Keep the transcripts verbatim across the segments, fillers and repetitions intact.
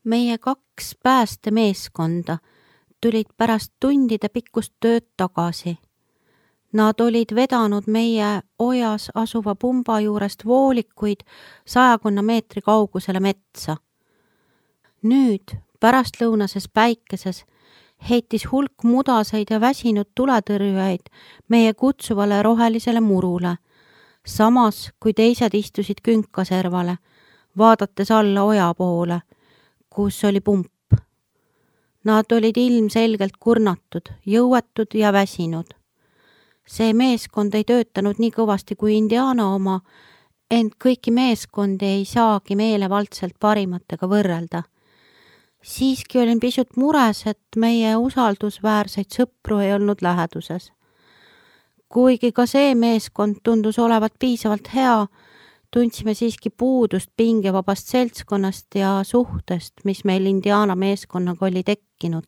Meie kaks päästemeeskonda tulid pärast tundide pikkust tööd tagasi. Nad olid vedanud meie ojas asuva pumba juurest voolikuid sajakonna meetri kaugusele metsa. Nüüd, pärastlõunases päikeses, heitis hulk mudaseid ja väsinud tuletõrjujaid meie kutsuvale rohelisele murule, samas kui teised istusid künkaservale, vaadates alla oja poole, kus oli pump. Nad olid ilmselgelt kurnatud, jõuetud ja väsinud. See meeskond ei töötanud nii kõvasti kui Indiana oma, ent kõiki meeskondi ei saagi meelevaldselt parimatega võrrelda. Siiski olin pisut mures, et meie usaldusväärseid sõpru ei olnud läheduses. Kuigi ka see meeskond tundus olevat piisavalt hea, tundsime siiski puudust pingevabast seltskonnast ja suhtest, mis meil Indiana meeskonnaga oli tekkinud.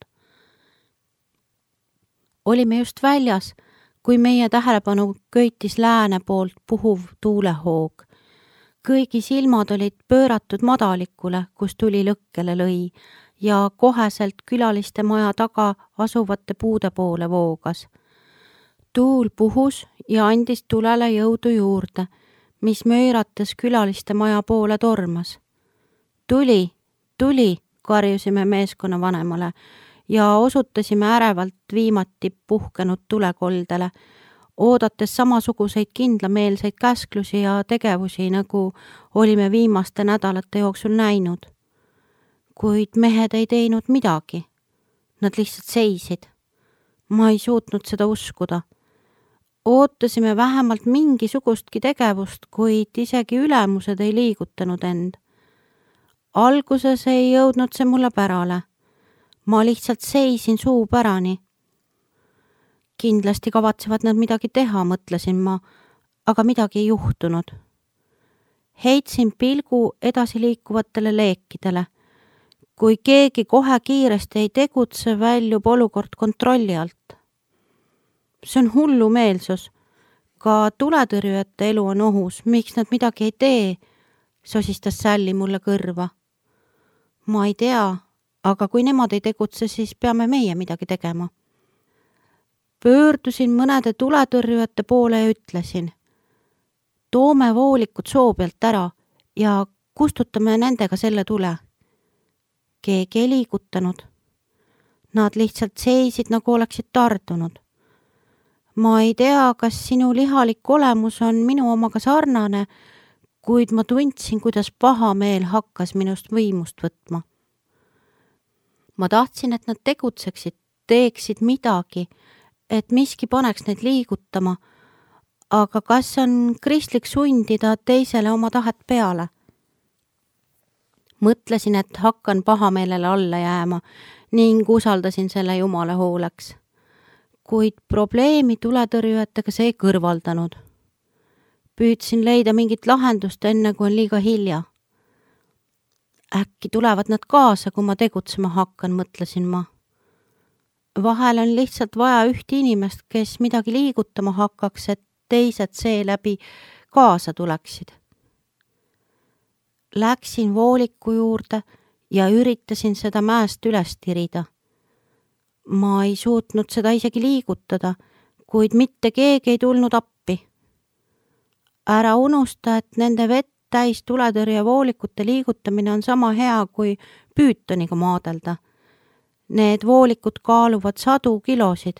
Olime just väljas, kui meie tähelepanu köitis lääne poolt puhuv tuulehoog. Kõigi silmad olid pööratud madalikule, kus tuli lõkkele lõi, ja koheselt külaliste maja taga asuvate puude poole voogas. Tuul puhus ja andis tulele jõudu juurde, mis möörates külaliste maja poole tormas. Tuli, tuli, karjusime meeskonna vanemale ja osutasime ärevalt viimati puhkenud tulekoldele, oodates samasuguseid kindlameelseid käsklusi ja tegevusi, nagu olime viimaste nädalate jooksul näinud. Kuid mehed ei teinud midagi. Nad lihtsalt seisid. Ma ei suutnud seda uskuda. Ootasime vähemalt mingisugustki tegevust, kuid isegi ülemused ei liigutanud end. Alguses ei jõudnud see mulle pärale. Ma lihtsalt seisin suu pärani. Kindlasti kavatsevad nad midagi teha, mõtlesin ma, aga midagi ei juhtunud. Heitsin pilgu edasi liikuvatele leekidele. Kui keegi kohe kiiresti ei tegutse, väljub olukord kontrolli alt. See on hullu meelsus. Ka tuletõrjujate elu on ohus. Miks nad midagi ei tee? Sosistas Sally mulle kõrva. Ma ei tea, aga kui nemad ei tegutse, siis peame meie midagi tegema. Pöördusin mõnede tuletõrjujate poole ja ütlesin. Toome voolikud soo pealt ära ja kustutame nendega selle tule. Keegi ei liigutanud. Nad lihtsalt seisid, nagu oleksid tardunud. Ma ei tea, kas sinu lihalik olemus on minu omaga sarnane, kuid ma tundsin, kuidas pahameel hakkas minust võimust võtma. Ma tahtsin, et nad tegutseksid, teeksid midagi, et miski paneks neid liigutama, aga kas on kristlik sundida teisele oma tahet peale? Mõtlesin, et hakkan pahameelele alla jääma ning usaldasin selle Jumala hooleks. Kuid probleemi tuletõrjujatega see ei kõrvaldanud. Püüdsin leida mingit lahendust enne, kui on liiga hilja. Äkki tulevad nad kaasa, kui ma tegutsema hakkan, mõtlesin ma. Vahel on lihtsalt vaja ühte inimest, kes midagi liigutama hakkaks, et teised seeläbi kaasa tuleksid. Läksin vooliku juurde ja üritasin seda mäest üles tirida. Ma ei suutnud seda isegi liigutada, kuid mitte keegi ei tulnud appi. Ära unusta, et nende vett täis tuletõrje voolikute liigutamine on sama hea kui püütoniga maadelda. Need voolikud kaaluvad sadu kilosid.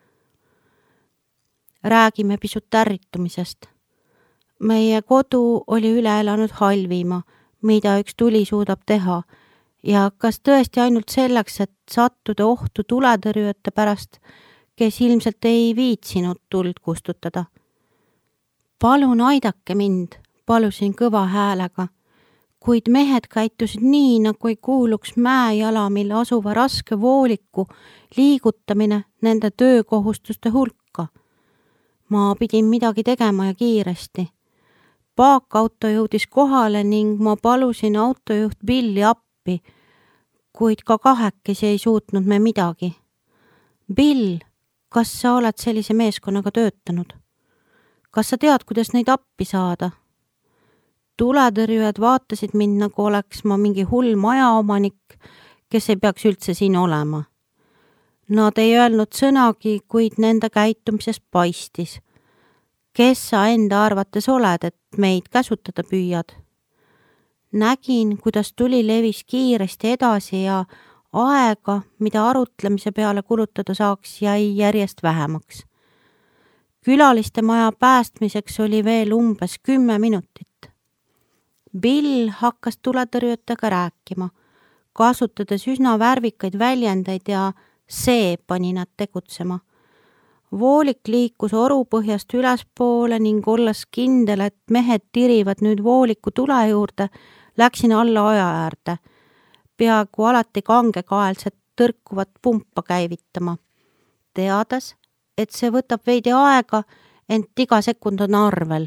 Räägime pisut ärritumisest. Meie kodu oli üle elanud halvima, mida üks tuli suudab teha, ja kas tõesti ainult selleks, et sattuda ohtu tuletõrjujate pärast, kes ilmselt ei viitsinud tuld kustutada. Palun aidake mind, palusin kõva häälega, kuid mehed käitusid nii, nagu ei kuuluks mäejalamil asuva raske vooliku liigutamine nende töökohustuste hulka. Ma pidin midagi tegema ja kiiresti. Paakauto jõudis kohale ning ma palusin autojuht Billi appi, kuid ka kahekesi ei suutnud me midagi. Bill, kas sa oled sellise meeskonnaga töötanud? Kas sa tead, kuidas neid appi saada? tuletõrjujad vaatasid mind, nagu oleks ma mingi hull majaomanik, kes ei peaks üldse siin olema. Nad ei öelnud sõnagi, kuid nende käitumisest paistis. Kes sa enda arvates oled, et meid käsutada püüad? Nägin, kuidas tuli levis kiiresti edasi ja aega, mida arutlemise peale kulutada saaks, jäi järjest vähemaks. Külaliste maja päästmiseks oli veel umbes kümme minutit. Bill hakkas tuletõrjujatega rääkima, kasutades üsna värvikaid väljendeid ja see pani nad tegutsema. Voolik liikus orupõhjast ülespoole ning olles kindel, et mehed tirivad nüüd vooliku tule juurde, läksin alla oja äärde, peaaegu alati kangekaelset tõrkuvat pumpa käivitama, teades, et see võtab veidi aega, ent iga sekund on arvel.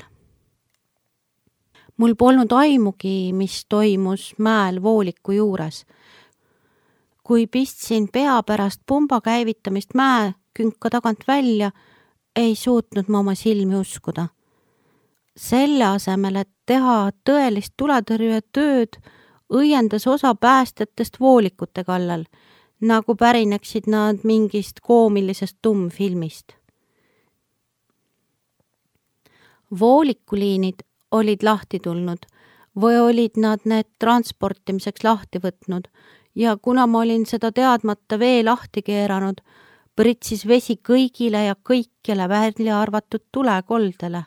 Mul polnud aimugi, mis toimus mäel vooliku juures. Kui pistsin pea pärast pumba käivitamist mäe künka tagant välja, ei suutnud ma oma silmi uskuda. Selle asemel, et teha tõelist tuletõrjuje tööd, õiendas osa päästjatest voolikute kallal, nagu pärineksid nad mingist koomilisest tummfilmist. Voolikuliinid olid lahti tulnud või olid nad need transportimiseks lahti võtnud ja kuna ma olin seda teadmata vee lahti keeranud, pritsis vesi kõigile ja kõikjale välja arvatud tulekoldele.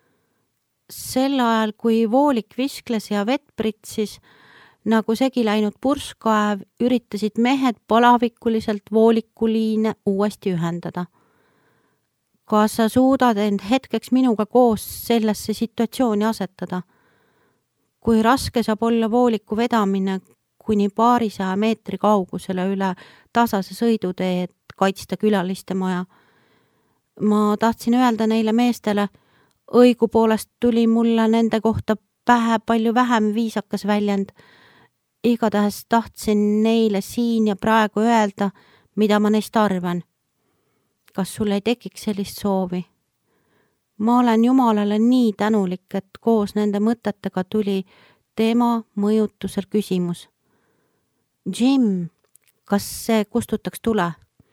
Sel ajal, kui voolik viskles ja vett pritsis, nagu segi läinud purskkaev, üritasid mehed palavikuliselt voolikuliine uuesti ühendada. Kas sa suudad end hetkeks minuga koos sellesse situatsiooni asetada? Kui raske saab olla vooliku vedamine kuni paarisaja meetri kaugusele üle tasase sõidutee, et kaitsta külaliste maja? Ma tahtsin öelda neile meestele, õigupoolest tuli mulle nende kohta pähe palju vähem viisakas väljend. Igatahes tahtsin neile siin ja praegu öelda, mida ma neist arvan. Kas sul ei tekiks sellist soovi? Ma olen Jumalale nii tänulik, et koos nende mõtetega tuli tema mõjutusel küsimus. Jim, kas see kustutaks tule?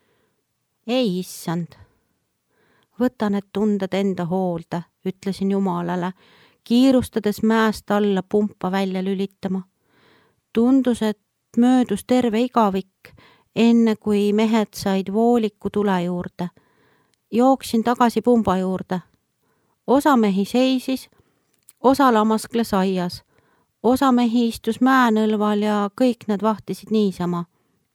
Ei, issand. Võta need tunded enda hoolde, ütlesin Jumalale, kiirustades mäest alla pumpa välja lülitama. Tundus, et möödus terve igavik, enne kui mehed said vooliku tule juurde. Jooksin tagasi pumba juurde. Osa mehi seisis, osa lamaskles aias. Osa mehi istus mäenõlval ja kõik nad vahtisid niisama.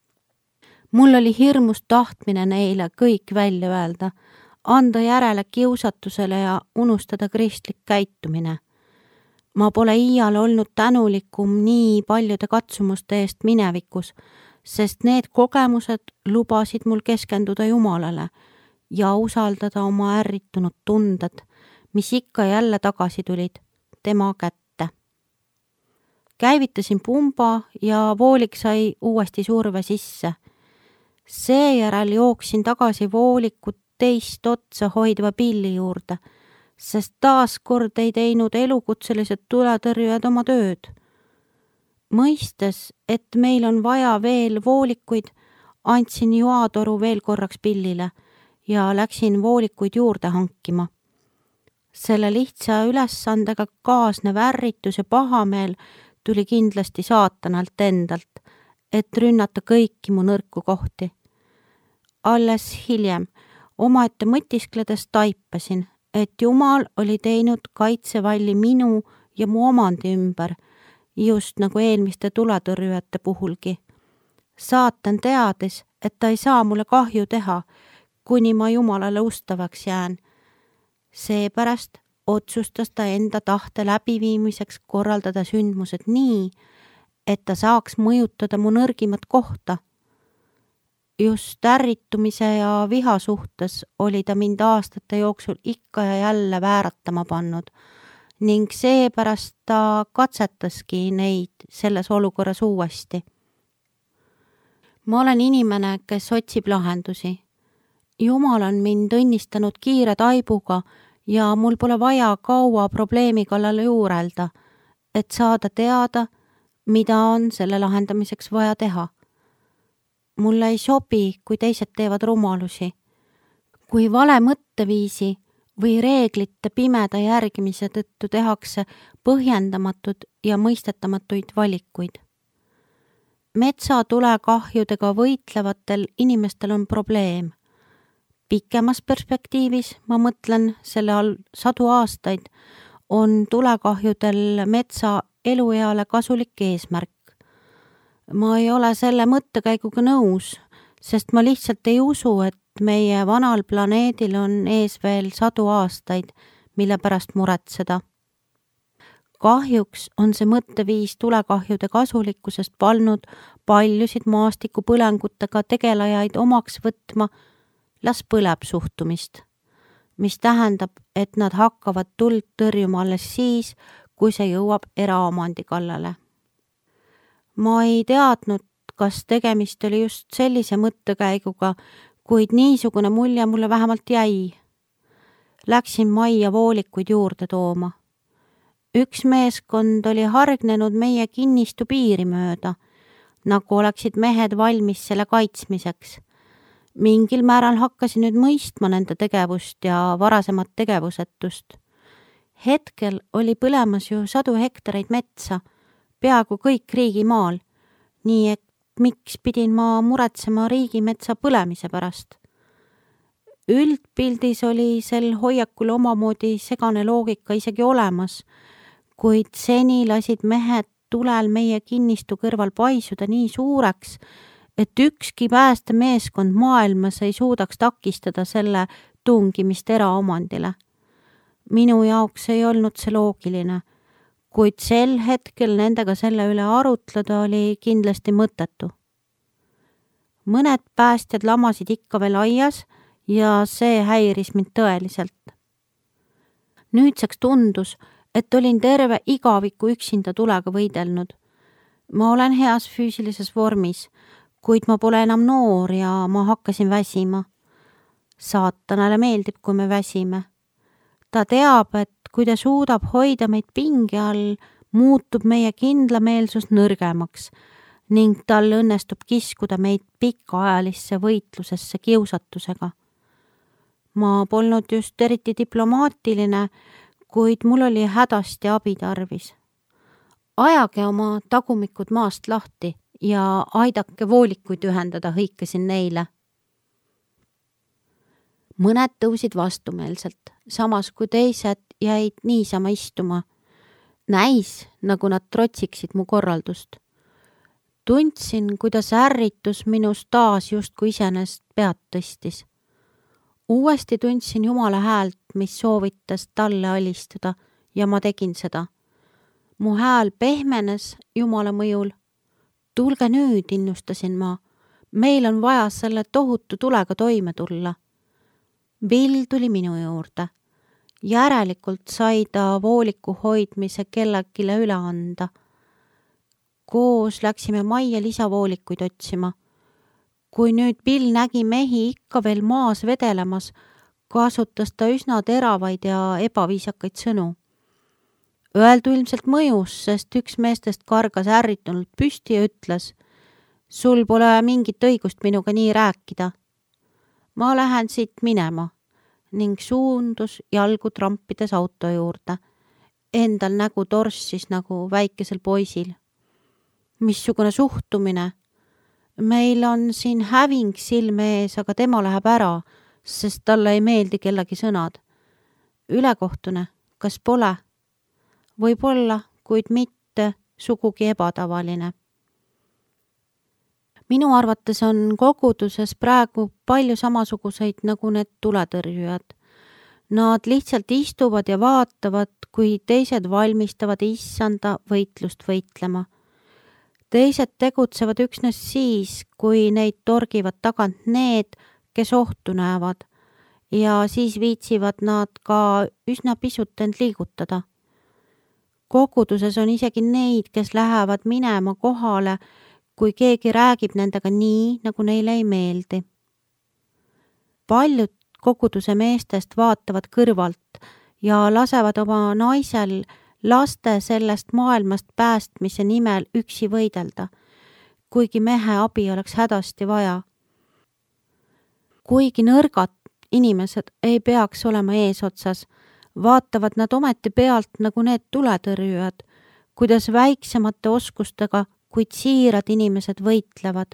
Mul oli hirmus tahtmine neile kõik välja öelda, anda järele kiusatusele ja unustada kristlik käitumine. Ma pole iial olnud tänulikum nii paljude katsumuste eest minevikus, sest need kogemused lubasid mul keskenduda Jumalale ja usaldada oma ärritunud tunded, mis ikka jälle tagasi tulid tema kätte. Käivitasin pumba ja voolik sai uuesti surve sisse. Seejärel jooksin tagasi vooliku teist otsa hoidva Billi juurde, sest taaskord ei teinud elukutselised tuletõrjujad oma tööd. Mõistes, et meil on vaja veel voolikuid, andsin joatoru veel korraks Billile ja läksin voolikuid juurde hankima. Selle lihtsa ülesandega kaasnev ärritus ja pahameel tuli kindlasti saatanalt endalt, et rünnata kõiki mu nõrku kohti. Alles hiljem, omaette mõtiskledes taipasin, et Jumal oli teinud kaitsevalli minu ja mu omandi ümber, just nagu eelmiste tuletõrjujate puhulgi. Saatan teadis, et ta ei saa mulle kahju teha, kuni ma Jumalale ustavaks jään. Seepärast otsustas ta enda tahte läbiviimiseks korraldada sündmused nii, et ta saaks mõjutada mu nõrgimat kohta. Just ärritumise ja viha suhtes oli ta mind aastate jooksul ikka ja jälle vääratama pannud ning seepärast ta katsetaski neid selles olukorras uuesti. Ma olen inimene, kes otsib lahendusi. Jumal on mind õnnistanud kiire taibuga ja mul pole vaja kaua probleemi kallale juurelda, et saada teada, mida on selle lahendamiseks vaja teha. Mulle ei sobi, kui teised teevad rumalusi. Kui vale mõtteviisi või reeglite pimeda järgimise tõttu tehakse põhjendamatud ja mõistetamatuid valikuid. Metsatulekahjudega võitlevatel inimestel on probleem. Pikemas perspektiivis, ma mõtlen selle all sadu aastaid, on tulekahjudel metsa elueale kasulik eesmärk. Ma ei ole selle mõttekäiguga nõus, sest ma lihtsalt ei usu, et meie vanal planeedil on ees veel sadu aastaid, mille pärast muretseda. Kahjuks on see mõtteviis tulekahjude kasulikkusest pannud paljusid maastikupõlengutega tegelajaid omaks võtma las põleb suhtumist, mis tähendab, et nad hakkavad tuld tõrjuma alles siis, kui see jõuab eraomandi kallale. Ma ei teadnud, kas tegemist oli just sellise mõttekäiguga, kuid niisugune mulje mulle vähemalt jäi. Läksin majja voolikuid juurde tooma. Üks meeskond oli hargnenud meie kinnistu piiri mööda, nagu oleksid mehed valmis selle kaitsmiseks. Mingil määral hakkasin nüüd mõistma nende tegevust ja varasemat tegevusetust. Hetkel oli põlemas ju sadu hektareid metsa, peaaegu kõik riigimaal, nii et miks pidin ma muretsema riigimetsa põlemise pärast. Üldpildis oli sel hoiakul omamoodi segane loogika isegi olemas, kuid seni lasid mehed tulel meie kinnistu kõrval paisuda nii suureks, et ükski päästemeeskond maailmas ei suudaks takistada selle tungimist eraomandile. Minu jaoks ei olnud see loogiline, kuid sel hetkel nendega selle üle arutleda oli kindlasti mõttetu. Mõned päästjad lamasid ikka veel aias ja see häiris mind tõeliselt. Nüüdseks tundus, et olin terve igaviku üksinda tulega võidelnud. Ma olen heas füüsilises vormis, kuid ma pole enam noor ja ma hakkasin väsima. Saatanale meeldib, kui me väsime. Ta teab, et kui ta suudab hoida meid pingi all, muutub meie kindlameelsus nõrgemaks ning tal õnnestub kiskuda meid pikaajalisse võitlusesse kiusatusega. Ma polnud just eriti diplomaatiline, kuid mul oli hädasti abi tarvis. Ajage oma tagumikud maast lahti ja aidake voolikuid ühendada, hõikasin neile. Mõned tõusid vastumeelselt, samas kui teised jäid niisama istuma. Näis, nagu nad trotsiksid mu korraldust. Tundsin, kuidas ärritus minus taas justkui iseenesest pead tõstis. Uuesti tundsin Jumala häält, mis soovitas talle alistuda ja ma tegin seda. Mu hääl pehmenes Jumala mõjul. Tulge nüüd, innustasin ma. Meil on vaja selle tohutu tulega toime tulla. Bill tuli minu juurde. Järelikult sai ta vooliku hoidmise kellelegi üle anda. Koos läksime majja lisavoolikuid otsima. Kui nüüd Bill nägi mehi ikka veel maas vedelemas, kasutas ta üsna teravaid ja ebaviisakaid sõnu. Öeldu ilmselt mõjus, sest üks meestest kargas ärritunult püsti ja ütles, sul pole mingit õigust minuga nii rääkida. Ma lähen siit minema ning suundus jalgu trampides auto juurde. Endal nägu torssis nagu väikesel poisil. Missugune suhtumine? Meil on siin häving silme ees, aga tema läheb ära, sest talle ei meeldi kellegi sõnad. Ülekohtune, kas pole? Võib-olla, kuid mitte sugugi ebatavaline. Minu arvates on koguduses praegu palju samasuguseid nagu need tuletõrjujad. Nad lihtsalt istuvad ja vaatavad, kui teised valmistavad issanda võitlust võitlema. Teised tegutsevad üksnes siis, kui neid torgivad tagant need, kes ohtu näevad, ja siis viitsivad nad ka üsna pisut end liigutada. Koguduses on isegi neid, kes lähevad minema kohale, kui keegi räägib nendega nii, nagu neile ei meeldi. Paljud koguduse meestest vaatavad kõrvalt ja lasevad oma naisel laste sellest maailmast päästmise nimel üksi võidelda, kuigi mehe abi oleks hädasti vaja. Kuigi nõrgad inimesed ei peaks olema eesotsas, vaatavad nad ometi pealt nagu need tuletõrjujad, kuidas väiksemate oskustega, kuid siirad inimesed võitlevad.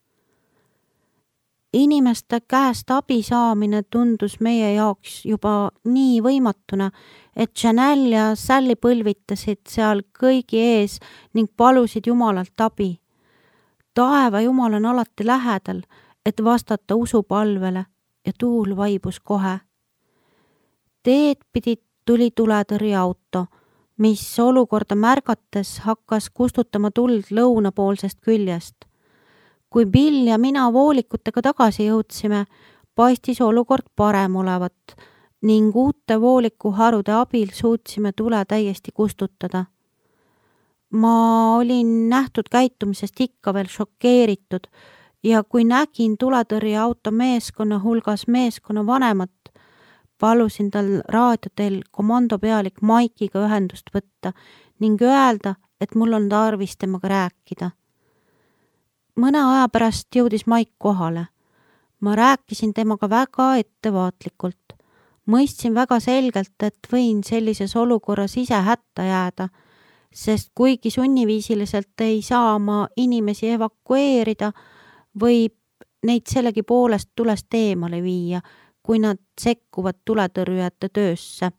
Inimeste käest abi saamine tundus meie jaoks juba nii võimatuna, et Janelle ja Sally põlvitasid seal kõigi ees ning palusid Jumalalt abi. Taeva Jumal on alati lähedal, et vastata usupalvele ja tuul vaibus kohe. Teed pidi tuli tuletõrjeauto, mis olukorda märgates hakkas kustutama tuld lõunapoolsest küljest. Kui Bill ja mina voolikutega tagasi jõudsime, paistis olukord parem olevat ning uute voolikuharude abil suutsime tule täiesti kustutada. Ma olin nähtud käitumisest ikka veel šokeeritud ja kui nägin tuletõrjeauto meeskonna hulgas meeskonna vanemat, palusin tal raadioteel komandopealik Mike'iga ühendust võtta ning öelda, et mul on tarvis temaga rääkida. Mõne aja pärast jõudis Mike kohale. Ma rääkisin temaga väga ettevaatlikult. Mõistsin väga selgelt, et võin sellises olukorras ise hätta jääda, sest kuigi sunniviisiliselt ei saa ma inimesi evakueerida, võib neid sellegi poolest tulest eemale viia, kui nad sekkuvad tuletõrjujate töösse.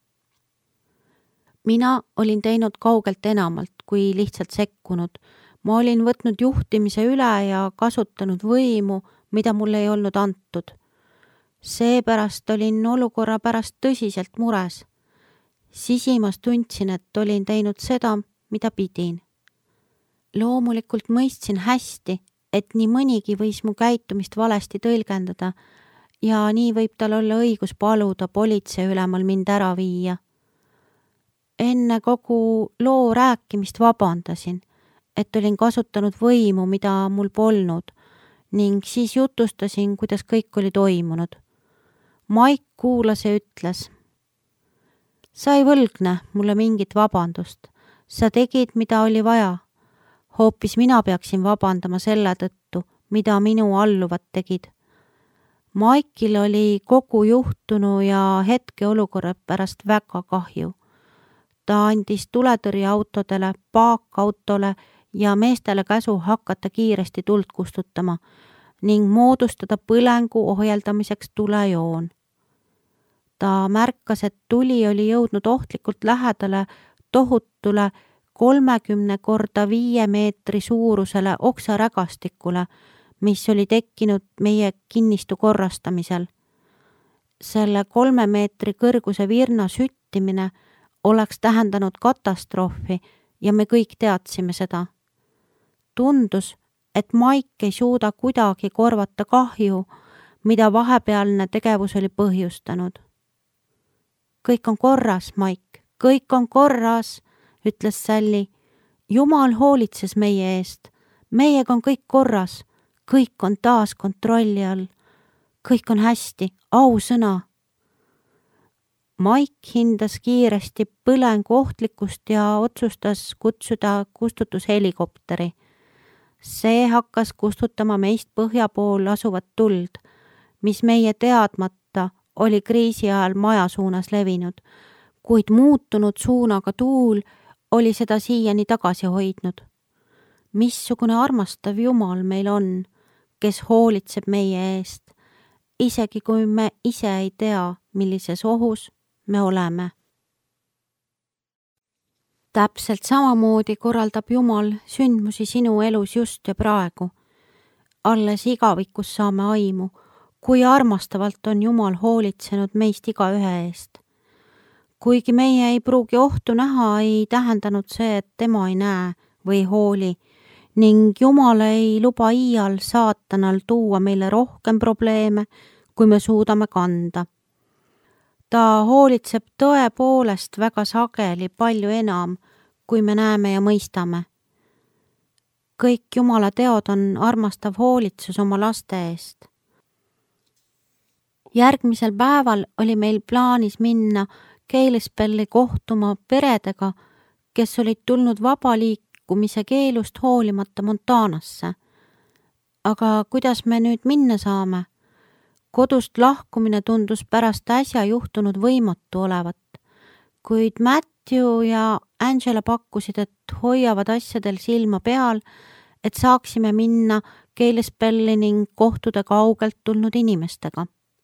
Mina olin teinud kaugelt enamalt, kui lihtsalt sekkunud. Ma olin võtnud juhtimise üle ja kasutanud võimu, mida mul ei olnud antud. Seepärast olin olukorra pärast tõsiselt mures. Sisimas tundsin, et olin teinud seda, mida pidin. Loomulikult mõistsin hästi, et nii mõnigi võis mu käitumist valesti tõlgendada ja nii võib tal olla õigus paluda politsei ülemal mind ära viia. Enne kogu loo rääkimist vabandasin, et olin kasutanud võimu, mida mul polnud, ning siis jutustasin, kuidas kõik oli toimunud. Mike kuulas ja ütles: sa ei võlgne mulle mingit vabandust. Sa tegid, mida oli vaja. Hoopis mina peaksin vabandama selle tõttu, mida minu alluvad tegid. Mike'il oli kogu juhtunu ja hetkeolukorra pärast väga kahju. Ta andis tuletõrjeautodele, paakautole ja meestele käsu hakata kiiresti tuld kustutama ning moodustada põlengu ohjeldamiseks tulejoon. Ta märkas, et tuli oli jõudnud ohtlikult lähedale tohutule kolmekümne korda viie meetri suurusele oksarägastikule, mis oli tekkinud meie kinnistu korrastamisel. Selle kolme meetri kõrguse virna süttimine oleks tähendanud katastroofi ja me kõik teadsime seda. Tundus, et Mike ei suuda kuidagi korvata kahju, mida vahepealne tegevus oli põhjustanud. Kõik on korras, Mike, kõik on korras, ütles Sally. Jumal hoolitses meie eest. Meiega on kõik korras. Kõik on taas kontrolli all. Kõik on hästi, ausõna. Mike hindas kiiresti põlengu ohtlikkust ja otsustas kutsuda kustutushelikopteri. See hakkas kustutama meist põhja pool asuvat tuld, mis meie teadmata oli kriisi ajal maja suunas levinud, kuid muutunud suunaga tuul oli seda siiani tagasi hoidnud. Missugune armastav Jumal meil on, kes hoolitseb meie eest, isegi kui me ise ei tea, millises ohus me oleme. Täpselt samamoodi korraldab Jumal sündmusi sinu elus just ja praegu. Alles igavikus saame aimu, kui armastavalt on Jumal hoolitsenud meist iga ühe eest. Kuigi meie ei pruugi ohtu näha, ei tähendanud see, et tema ei näe või hooli ning Jumal ei luba iial saatanal tuua meile rohkem probleeme, kui me suudame kanda. Ta hoolitseb tõepoolest väga sageli palju enam, kui me näeme ja mõistame. Kõik Jumala teod on armastav hoolitsus oma laste eest. Järgmisel päeval oli meil plaanis minna Kalispelli kohtuma peredega, kes olid tulnud vaba liikumise keelust hoolimata Montanasse. Aga kuidas me nüüd minna saame? Kodust lahkumine tundus pärast äsja juhtunud võimatu olevat, kuid Matthew ja Angela pakkusid, et hoiavad asjadel silma peal, et saaksime minna Kalispelli ning kohtuda kaugelt tulnud inimestega.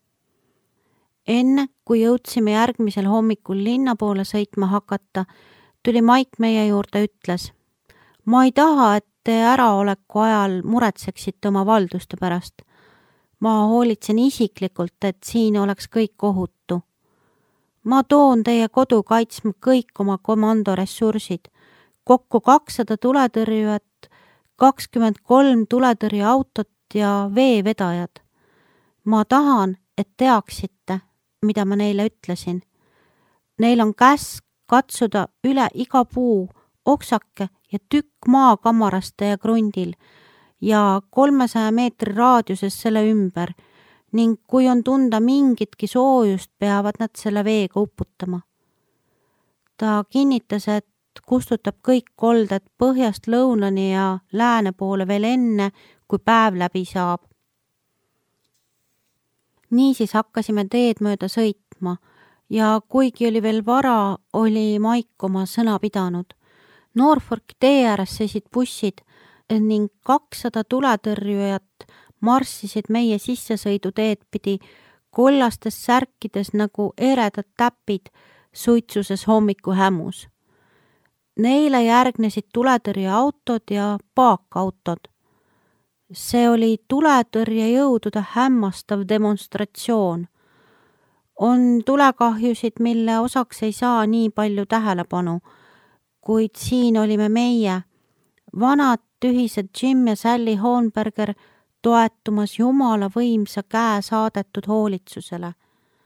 Enne, kui jõudsime järgmisel hommikul linna poole sõitma hakata, tuli Mike meie juurde ütles: ma ei taha, et te äraoleku ajal muretseksite oma valduste pärast. Ma hoolitsen isiklikult, et siin oleks kõik ohutu. Ma toon teie kodu kaitsma kõik oma komandoressursid, kokku kakssada tuletõrjujat, kakskümmend kolm tuletõrjeautot ja veevedajad. Ma tahan, et teaksite, mida ma neile ütlesin. Neil on käsk katsuda üle iga puu, oksake ja tükk maa kamarast ja krundil ja kolmesaja meetri raadiuses selle ümber ning kui on tunda mingitki soojust, peavad nad selle veega uputama. Ta kinnitas, et kustutab kõik kolded põhjast lõunani ja lääne poole veel enne, kui päev läbi saab. Niisiis hakkasime teed mööda sõitma ja kuigi oli veel vara, oli Mike oma sõna pidanud. Norfolki tee ääres seisid bussid ning kakssada tuletõrjujat marssisid meie sissesõiduteed pidi kollastes särkides nagu eredad täpid suitsuses hommiku hämus. Neile järgnesid tuletõrjeautod ja paakautod. See oli tuletõrjejõudude hämmastav demonstratsioon. On tulekahjusid, mille osaks ei saa nii palju tähelepanu, kuid siin olime meie, vanad tühised Jim ja Sally Hornberger, toetumas Jumala võimsa käe saadetud hoolitsusele.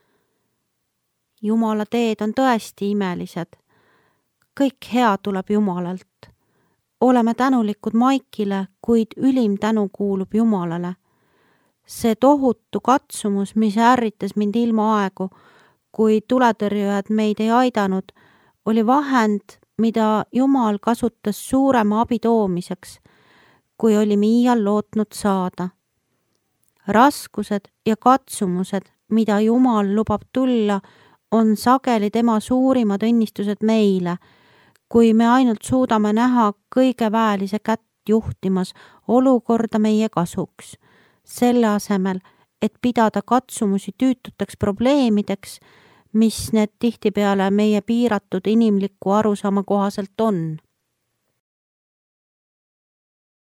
Jumala teed on tõesti imelised. Kõik hea tuleb Jumalalt. Oleme tänulikud Maikile, kuid ülim tänu kuulub Jumalale. See tohutu katsumus, mis ärritas mind ilma aegu, kui tuletõrjujad meid ei aidanud, oli vahend, mida Jumal kasutas suurema abi toomiseks, kui olime iial lootnud saada. Raskused ja katsumused, mida Jumal lubab tulla, on sageli tema suurimad õnnistused meile, kui me ainult suudame näha kõige väelise kätt juhtimas olukorda meie kasuks, selle asemel, et pidada katsumusi tüütuteks probleemideks, mis need tihtipeale meie piiratud inimliku arusaama kohaselt on.